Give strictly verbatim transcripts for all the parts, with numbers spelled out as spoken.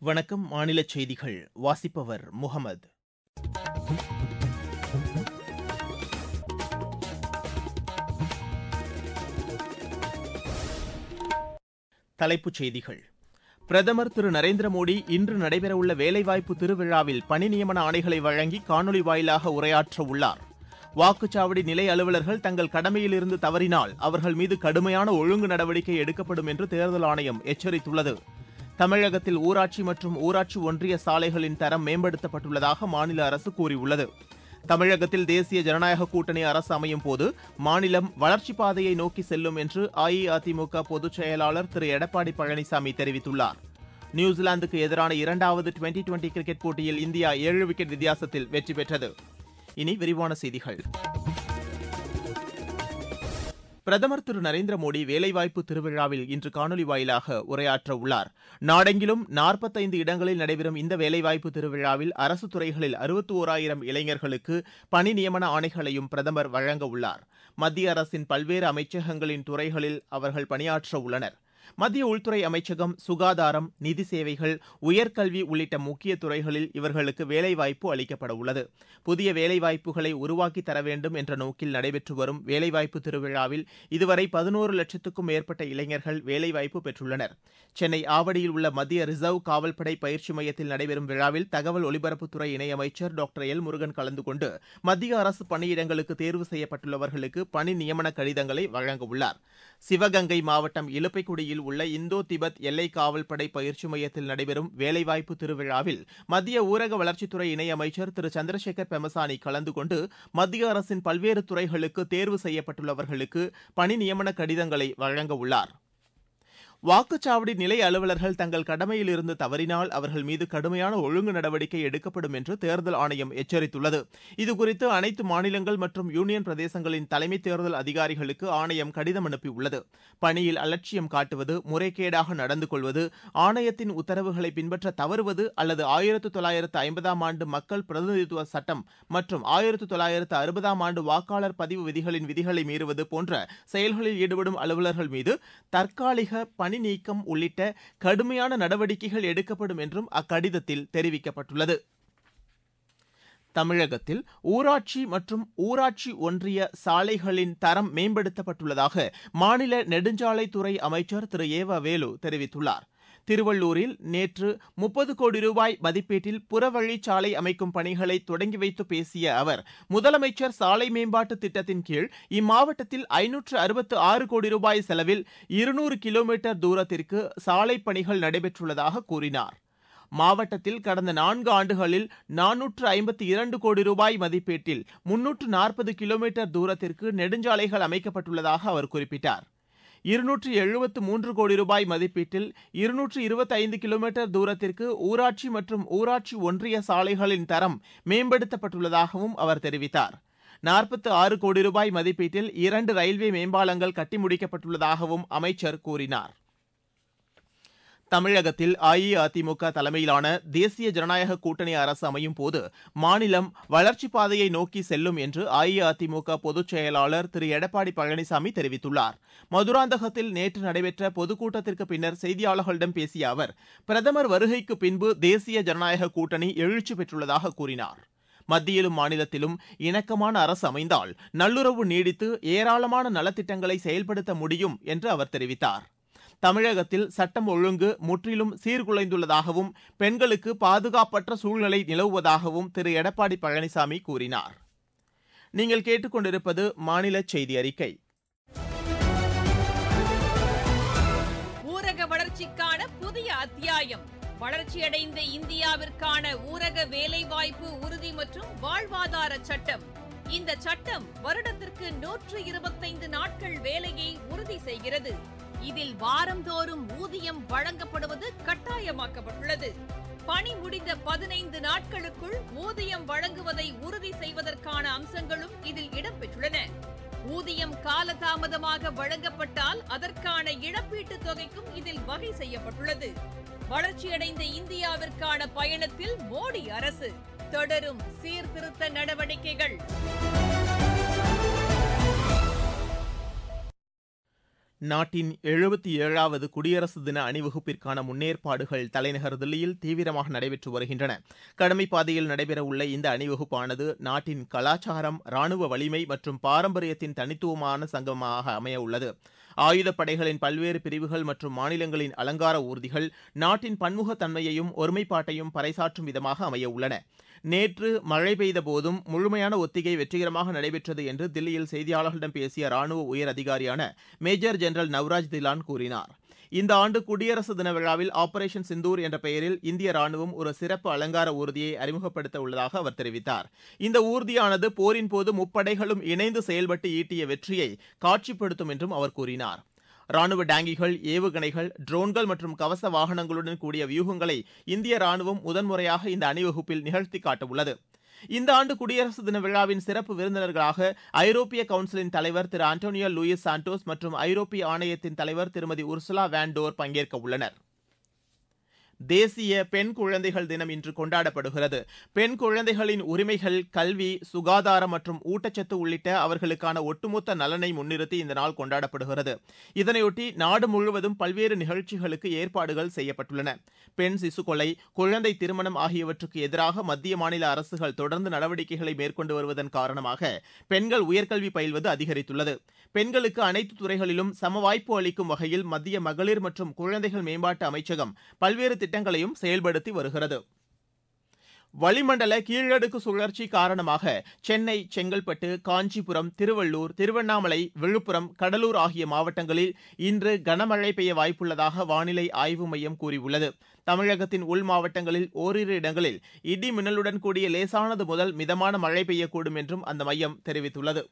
வணக்கம். மாநில செய்திகள் வாசிப்பவர் முகமது. தலைப்புச் செய்திகள். பிரதமர் திரு நரேந்திர மோடி இன்று நடைபெறவுள்ள வேலைவாய்ப்பு திருவிழாவில் பணி நியமன ஆணைகளை வழங்கி காணொலி வாயிலாக உரையாற்ற உள்ளார். வாக்குச்சாவடி நிலை அலுவலர்கள் தங்கள் கடமையிலிருந்து தவறினால் அவர்கள் மீது கடுமையான ஒழுங்கு நடவடிக்கை எடுக்கப்படும் என்று தேர்தல் ஆணையம் எச்சரித்துள்ளது. தமிழகத்தில் ஊராட்சி மற்றும் ஊராட்சி ஒன்றிய சாலைகளின் தரம் மேம்படுத்தப்பட்டுள்ளதாக மாநில அரசு கூறியுள்ளது. தமிழகத்தில் தேசிய ஜனநாயக கூட்டணி அரசு அமையும் போது மாநிலம் வளர்ச்சிப் பாதையை நோக்கி செல்லும் என்று அஇஅதிமுக பொதுச் செயலாளர் திரு எடப்பாடி பழனிசாமி தெரிவித்துள்ளார். நியூசிலாந்துக்கு எதிரான இரண்டாவது டுவெண்டி டுவெண்டி கிரிக்கெட் போட்டியில் இந்தியா ஏழு விக்கெட் வித்தியாசத்தில் வெற்றி பெற்றது. இனி விரிவான செய்திகள். பிரதமர் திரு நரேந்திர மோடி வேலைவாய்ப்பு திருவிழாவில் இன்று காணொலி வாயிலாக உரையாற்ற உள்ளார். நாடெங்கிலும் நாற்பத்தைந்து இடங்களில் நடைபெறும் இந்த வேலைவாய்ப்பு திருவிழாவில் அரசு துறைகளில் அறுபத்தி ஓராயிரம் இளைஞர்களுக்கு பணி நியமன ஆணைகளையும் பிரதமர் வழங்க உள்ளார். மத்திய அரசின் பல்வேறு அமைச்சகங்களின் துறைகளில் அவர்கள் பணியாற்ற உள்ளனர். மத்திய உள்துறை அமைச்சகம், சுகாதாரம், நிதி சேவைகள், உயர்கல்வி உள்ளிட்ட முக்கிய துறைகளில் இவர்களுக்கு வேலைவாய்ப்பு அளிக்கப்பட உள்ளது. புதிய வேலைவாய்ப்புகளை உருவாக்கித் தர வேண்டும் என்ற நோக்கில் நடைபெற்று வரும் வேலைவாய்ப்பு திருவிழாவில் இதுவரை பதினோரு லட்சத்துக்கும் மேற்பட்ட இளைஞர்கள் வேலைவாய்ப்பு பெற்றுள்ளனர். சென்னை ஆவடியில் உள்ள மத்திய ரிசர்வ் காவல்படை பயிற்சி மையத்தில் நடைபெறும் விழாவில் தகவல் ஒலிபரப்புத்துறை இணையமைச்சர் டாக்டர் எல் முருகன் கலந்து கொண்டு மத்திய அரசு பணியிடங்களுக்கு தேர்வு செய்யப்பட்டுள்ளவர்களுக்கு பணி நியமன கடிதங்களை வழங்க உள்ளார். சிவகங்கை மாவட்டம் இலுப்பைக்குடியில் உள்ள இந்தோ திபெத் எல்லை காவல்படை பயிற்சி மையத்தில் நடைபெறும் வேலைவாய்ப்பு திருவிழாவில் மத்திய ஊரக வளர்ச்சித்துறை இணையமைச்சர் திரு சந்திரசேகர் பெமசானி கலந்து கொண்டு மத்திய அரசின் பல்வேறு துறைகளுக்கு தேர்வு செய்யப்பட்டுள்ளவர்களுக்கு பணி நியமன கடிதங்களை வழங்க உள்ளார். வாக்குச்சாவடி நிலை அலுவலர்கள் தங்கள் கடமையில் இருந்து தவறினால் அவர்கள் மீது கடுமையான ஒழுங்கு நடவடிக்கை எடுக்கப்படும் என்று தேர்தல் ஆணையம் எச்சரித்துள்ளது. இதுகுறித்து அனைத்து மாநிலங்கள் மற்றும் யூனியன் பிரதேசங்களின் தலைமை தேர்தல் அதிகாரிகளுக்கு ஆணையம் கடிதம் அனுப்பியுள்ளது. பணியில் அலட்சியம் காட்டுவது, முறைகேடாக நடந்து கொள்வது, ஆணையத்தின் உத்தரவுகளை பின்பற்ற தவறுவது அல்லது ஆயிரத்து தொள்ளாயிரத்து ஐம்பதாம் ஆண்டு மக்கள் பிரதிநிதித்துவ சட்டம் மற்றும் ஆயிரத்து தொள்ளாயிரத்து அறுபதாம் ஆண்டு வாக்காளர் பதிவு விதிகளின் விதிகளை மீறுவது போன்ற செயல்களில் ஈடுபடும் அலுவலர்கள் மீது தற்காலிக பணி நீக்கம் உள்ளிட்ட கடுமையான நடவடிக்கைகள் எடுக்கப்படும் என்றும் அக்கடிதத்தில் தெரிவிக்கப்பட்டுள்ளது. தமிழகத்தில் ஊராட்சி மற்றும் ஊராட்சி ஒன்றிய சாலைகளின் தரம் மேம்படுத்தப்பட்டுள்ளதாக மாநில நெடுஞ்சாலைத்துறை அமைச்சர் திரு ஏவ வேலு தெரிவித்துள்ளார். திருவள்ளூரில் நேற்று முப்பது கோடி ரூபாய் மதிப்பீட்டில் புறவழிச்சாலை அமைக்கும் பணிகளை தொடங்கி வைத்து பேசிய அவர், முதலமைச்சர் சாலை மேம்பாட்டு திட்டத்தின் கீழ் இம்மாவட்டத்தில் ஐநூற்று அறுபத்து ஆறு கோடி ரூபாய் செலவில் இருநூறு கிலோமீட்டர் தூரத்திற்கு சாலை பணிகள் நடைபெற்றுள்ளதாக கூறினார். மாவட்டத்தில் கடந்த நான்கு ஆண்டுகளில் நானூற்று ஐம்பத்தி இரண்டு கோடி ரூபாய் மதிப்பீட்டில் முன்னூற்று நாற்பது கிலோமீட்டர் தூரத்திற்கு நெடுஞ்சாலைகள் அமைக்கப்பட்டுள்ளதாக அவர் குறிப்பிட்டார். இருநூற்று எழுபத்து மூன்று கோடி ரூபாய் மதிப்பீட்டில் இருநூற்று இருபத்தி ஐந்து கிலோமீட்டர் தூரத்திற்கு ஊராட்சி மற்றும் ஊராட்சி ஒன்றிய சாலைகளின் தரம் மேம்படுத்தப்பட்டுள்ளதாகவும் அவர் தெரிவித்தார். நாற்பத்தி ஆறு கோடி ரூபாய் மதிப்பீட்டில் இரண்டு ரயில்வே மேம்பாலங்கள் கட்டி முடிக்கப்பட்டுள்ளதாகவும் அமைச்சர் கூறினார். தமிழகத்தில் அஇஅதிமுக தலைமையிலான தேசிய ஜனநாயக கூட்டணி அரசு அமையும் போது மாநிலம் வளர்ச்சிப் பாதையை நோக்கி செல்லும் என்று அஇஅதிமுக பொதுச் செயலாளர் திரு எடப்பாடி பழனிசாமி தெரிவித்துள்ளார். மதுராந்தகத்தில் நேற்று நடைபெற்ற பொதுக்கூட்டத்திற்கு பின்னர் செய்தியாளர்களிடம் பேசிய அவர், பிரதமர் வருகைக்கு பின்பு தேசிய ஜனநாயக கூட்டணி எழுச்சி பெற்றுள்ளதாக கூறினார். மத்தியிலும் மாநிலத்திலும் இணக்கமான அரசு அமைந்தால் நல்லுறவு நீடித்து ஏராளமான நலத்திட்டங்களை செயல்படுத்த முடியும் என்று அவர் தெரிவித்தார். தமிழகத்தில் சட்டம் ஒழுங்கு முற்றிலும் சீர்குலைந்துள்ளதாகவும் பெண்களுக்கு பாதுகாப்பற்ற சூழ்நிலை நிலவுவதாகவும் திரு எடப்பாடி பழனிசாமி கூறினார். நீங்கள் கேட்டுக்கொண்டிருப்பது மாநில செய்தி அறிக்கை. ஊரக வளர்ச்சிக்கான புதிய அத்தியாயம். வளர்ச்சியடைந்த இந்தியாவிற்கான ஊரக வேலைவாய்ப்பு உறுதி மற்றும் வாழ்வாதார சட்டம். இந்த சட்டம் வருடத்திற்கு நூற்று இருபத்தைந்து நாட்கள் வேலையை உறுதி செய்கிறது. இதில் வாரந்தோறும் ஊதியம் வழங்கப்படுவது கட்டாயமாக்கப்பட்டுள்ளது. பணி முடிந்த பதினைந்து நாட்களுக்குள் ஊதியம் வழங்குவதை உறுதி செய்வதற்கான அம்சங்களும் இதில் இடம்பெற்றுள்ளன. ஊதியம் காலதாமதமாக வழங்கப்பட்டால் அதற்கான இழப்பீட்டுத் தொகைக்கும் இதில் வகை செய்யப்பட்டுள்ளது. வளர்ச்சியடைந்த இந்தியாவிற்கான பயணத்தில் மோடி அரசு தொடரும் சீர்திருத்த நடவடிக்கைகள். நாட்டின் எழுபத்தி ஏழாவது குடியரசு தின அணிவகுப்பிற்கான முன்னேற்பாடுகள் தலைநகர் தில்லியில் தீவிரமாக நடைபெற்று வருகின்றன. கடமை பாதையில் நடைபெறவுள்ள இந்த அணிவகுப்பானது நாட்டின் கலாச்சாரம், ராணுவ வலிமை மற்றும் பாரம்பரியத்தின் தனித்துவமான சங்கமமாக அமைய உள்ளது. ஆயுதப்படைகளின் பல்வேறு பிரிவுகள் மற்றும் மாநிலங்களின் அலங்கார ஊர்திகள் நாட்டின் பன்முகத்தன்மையையும் ஒருமைப்பாட்டையும் பறைசாற்றும் விதமாக அமைய உள்ளன. நேற்று மழை பெய்த போதும் முழுமையான ஒத்திகை வெற்றிகரமாக நடைபெற்றது என்று தில்லியில் செய்தியாளர்களிடம் பேசிய ராணுவ உயர் அதிகாரியான மேஜர் ஜெனரல் நவ்ராஜ் திலான் கூறினார். இந்த ஆண்டு குடியரசு தின விழாவில் ஆபரேஷன் சிந்தூர் என்ற பெயரில் இந்திய ராணுவம் ஒரு சிறப்பு அலங்கார ஊர்தியை அறிமுகப்படுத்த உள்ளதாக அவர் தெரிவித்தார். இந்த ஊர்தியானது போரின் போது முப்படைகளும் இணைந்து செயல்பட்டு ஈட்டிய வெற்றியை காட்சிப்படுத்தும் என்றும் அவர் கூறினார். ராணுவ டாங்கிகள், ஏவுகணைகள், ட்ரோன்கள் மற்றும் கவச வாகனங்களுடன் கூடிய வியூகங்களை இந்திய ராணுவம் முதன்முறையாக இந்த அணிவகுப்பில் நிகழ்த்தி காட்டவுள்ளது. இந்த ஆண்டு குடியரசு தின விழாவின் சிறப்பு விருந்தினர்களாக ஐரோப்பிய கவுன்சிலின் தலைவர் திரு ஆண்டோனியோ லூயிஸ் சாண்டோஸ் மற்றும் ஐரோப்பிய ஆணையத்தின் தலைவர் திருமதி உர்சுலா வேன் டோர் பங்கேற்க உள்ளனர். தேசிய பெண் குழந்தைகள் தினம் இன்று கொண்டாடப்படுகிறது. பெண் குழந்தைகளின் உரிமைகள், கல்வி, சுகாதாரம் மற்றும் ஊட்டச்சத்து உள்ளிட்ட அவர்களுக்கான ஒட்டுமொத்த நலனை முன்னிறுத்தி இந்த நாள் கொண்டாடப்படுகிறது. இதனையொட்டி நாடு முழுவதும் பல்வேறு நிகழ்ச்சிகளுக்கு ஏற்பாடுகள் செய்யப்பட்டுள்ளன. பெண் சிசு கொலை, குழந்தை திருமணம் ஆகியவற்றுக்கு எதிராக மத்திய மாநில அரசுகள் தொடர்ந்து நடவடிக்கைகளை மேற்கொண்டு வருவதன் காரணமாக பெண்கள் உயர்கல்வி பயில்வது அதிகரித்துள்ளது. பெண்களுக்கு அனைத்து துறைகளிலும் சம வாய்ப்பு அளிக்கும் வகையில் மத்திய மகளிர் மற்றும் குழந்தைகள் மேம்பாட்டு அமைச்சகம் பல்வேறு திட்டங்களையும் செயல்படுத்தி வருகிறது. வளிமண்டல கீழடுக்கு சுழற்சி காரணமாக சென்னை, செங்கல்பட்டு, காஞ்சிபுரம், திருவள்ளூர், திருவண்ணாமலை, விழுப்புரம், கடலூர் ஆகிய மாவட்டங்களில் இன்று கனமழை பெய்ய வாய்ப்புள்ளதாக வானிலை ஆய்வு மையம் கூறியுள்ளது. தமிழகத்தின் உள் மாவட்டங்களில் ஓரிரு இடங்களில் இடி மின்னலுடன் கூடிய லேசானது முதல் மிதமான மழை பெய்யக்கூடும் என்றும் அந்த மையம் தெரிவித்துள்ளது.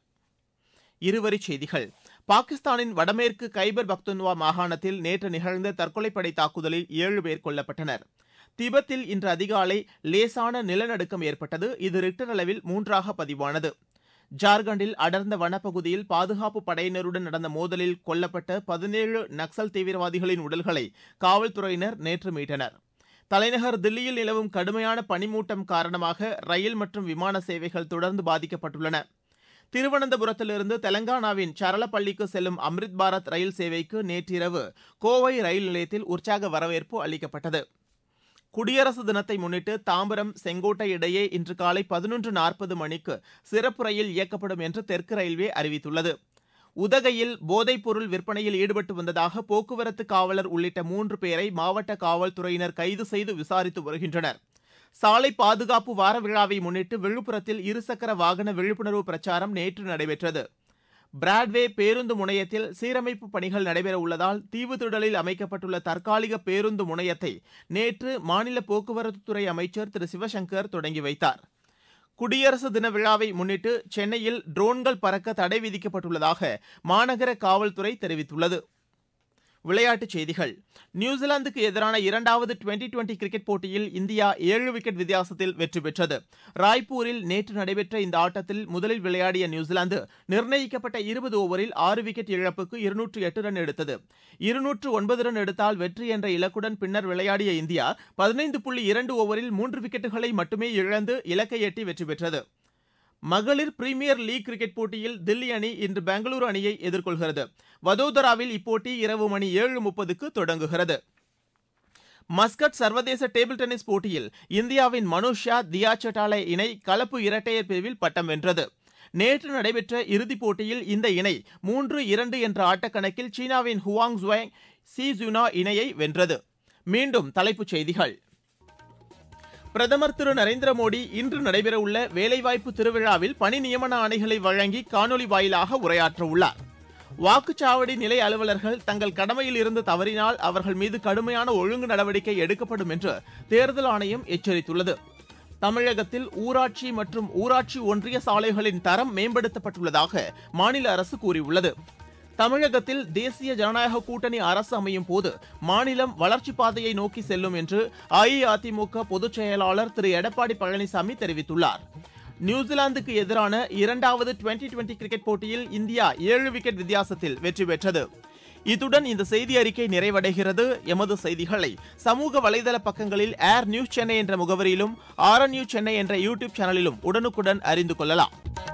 இருவரிச் செய்திகள். பாகிஸ்தானின் வடமேற்கு கைபர் பக்துன்வா மாகாணத்தில் நேற்று நிகழ்ந்த தற்கொலைப்படை தாக்குதலில் ஏழு பேர் கொல்லப்பட்டனர். திபெத்தில் இன்று அதிகாலை லேசான நிலநடுக்கம் ஏற்பட்டது. இது ரிக்டர் அளவில் மூன்றாக பதிவானது. ஜார்க்கண்டில் அடர்ந்த வனப்பகுதியில் பாதுகாப்பு படையினருடன் நடந்த மோதலில் கொல்லப்பட்ட பதினேழு நக்சல் தீவிரவாதிகளின் உடல்களை காவல்துறையினர் நேற்று மீட்டனர். தலைநகர் தில்லியில் நிலவும் கடுமையான பனிமூட்டம் காரணமாக ரயில் மற்றும் விமான சேவைகள் தொடர்ந்து பாதிக்கப்பட்டுள்ளன. திருவனந்தபுரத்திலிருந்து தெலங்கானாவின் சரளப்பள்ளிக்கு செல்லும் அம்ரித் பாரத் ரயில் சேவைக்கு நேற்றிரவு கோவை ரயில் நிலையத்தில் உற்சாக வரவேற்பு அளிக்கப்பட்டது. குடியரசு தினத்தை முன்னிட்டு தாம்பரம், செங்கோட்டை இடையே இன்று காலை பதினொன்று நாற்பது மணிக்கு சிறப்பு ரயில் இயக்கப்படும் என்று தெற்கு ரயில்வே அறிவித்துள்ளது. உதகையில் போதைப்பொருள் விற்பனையில் ஈடுபட்டு வந்ததாக போக்குவரத்து காவலர் உள்ளிட்ட மூன்று பேரை மாவட்ட காவல்துறையினர் கைது செய்து விசாரித்து வருகின்றனர். சாலை பாதுகாப்பு வார விழாவை முன்னிட்டு விழுப்புரத்தில் இருசக்கர வாகன விழிப்புணர்வு பிரச்சாரம் நேற்று நடைபெற்றது. பிராட்வே பேருந்து முனையத்தில் சீரமைப்பு பணிகள் நடைபெற உள்ளதால் தீவுத்திடலில் அமைக்கப்பட்டுள்ள தற்காலிக பேருந்து முனையத்தை நேற்று மாநில போக்குவரத்துத்துறை அமைச்சர் திரு சிவசங்கர் தொடங்கி வைத்தார். குடியரசு தின விழாவை முன்னிட்டு சென்னையில் ட்ரோன்கள் பறக்க தடை விதிக்கப்பட்டுள்ளதாக மாநகர காவல்துறை தெரிவித்துள்ளது. விளையாட்டுச் செய்திகள். நியூசிலாந்துக்கு எதிரான இரண்டாவது டுவெண்டி டுவெண்டி கிரிக்கெட் போட்டியில் இந்தியா ஏழு விக்கெட் வித்தியாசத்தில் வெற்றி பெற்றது. ராய்ப்பூரில் நேற்று நடைபெற்ற இந்த ஆட்டத்தில் முதலில் விளையாடிய நியூசிலாந்து நிர்ணயிக்கப்பட்ட இருபது ஓவரில் ஆறு விக்கெட் இழப்புக்கு இருநூற்று எட்டு ரன் எடுத்தது. இருநூற்று ஒன்பது ரன் எடுத்தால் வெற்றி என்ற இலக்குடன் பின்னர் விளையாடிய இந்தியா பதினைந்து புள்ளி இரண்டு ஓவரில் மூன்று விக்கெட்டுகளை மட்டுமே இழந்து இலக்கை எட்டி வெற்றி பெற்றது. மகளிர் பிரீமியர் லீக் கிரிக்கெட் போட்டியில் தில்லி அணி இன்று பெங்களூரு அணியை எதிர்கொள்கிறது. வதோதராவில் இப்போட்டி இரவு மணி ஏழு முப்பதுக்கு தொடங்குகிறது. மஸ்கட் சர்வதேச டேபிள் டென்னிஸ் போட்டியில் இந்தியாவின் மனுஷ் ஷா, தியா சட்டாலே இணை கலப்பு இரட்டையர் பிரிவில் பட்டம் வென்றது. நேற்று நடைபெற்ற இறுதிப் போட்டியில் இந்த இணை மூன்று இரண்டு என்ற ஆட்டக்கணக்கில் சீனாவின் ஹுவாங் ஜுவாங் சி ஜுனா இணையை வென்றது. மீண்டும் தலைப்புச் செய்திகள். பிரதமர் திரு நரேந்திர மோடி இன்று நடைபெறவுள்ள வேலைவாய்ப்பு திருவிழாவில் பணி நியமன ஆணைகளை வழங்கி காணொலி வாயிலாக உரையாற்ற உள்ளார். வாக்குச்சாவடி நிலை அலுவலர்கள் தங்கள் கடமையில் இருந்து தவறினால் அவர்கள் மீது கடுமையான ஒழுங்கு நடவடிக்கை எடுக்கப்படும் என்று தேர்தல் ஆணையம் எச்சரித்துள்ளது. தமிழகத்தில் ஊராட்சி மற்றும் ஊராட்சி ஒன்றிய சாலைகளின் தரம் மேம்படுத்தப்பட்டுள்ளதாக மாநில அரசு கூறியுள்ளது. தமிழகத்தில் தேசிய ஜனநாயக கூட்டணி அரசு அமையும் போது மாநிலம் வளர்ச்சிப் பாதையை நோக்கி செல்லும் என்று அஇஅதிமுக பொதுச் செயலாளர் திரு எடப்பாடி பழனிசாமி தெரிவித்துள்ளார். நியூசிலாந்துக்கு எதிரான இரண்டாவது டுவெண்டி டுவெண்டி கிரிக்கெட் போட்டியில் இந்தியா ஏழு விக்கெட் வித்தியாசத்தில் வெற்றி பெற்றது. இத்துடன் இந்த செய்தி அறிக்கை நிறைவடைகிறது. எமது செய்திகளை சமூக வலைதள பக்கங்களில் ஏர் நியூஸ் சென்னை என்ற முகவரியிலும் ஆர் என் நியூஸ் சென்னை என்ற யூடியூப் சேனலிலும் உடனுக்குடன் அறிந்து கொள்ளலாம்.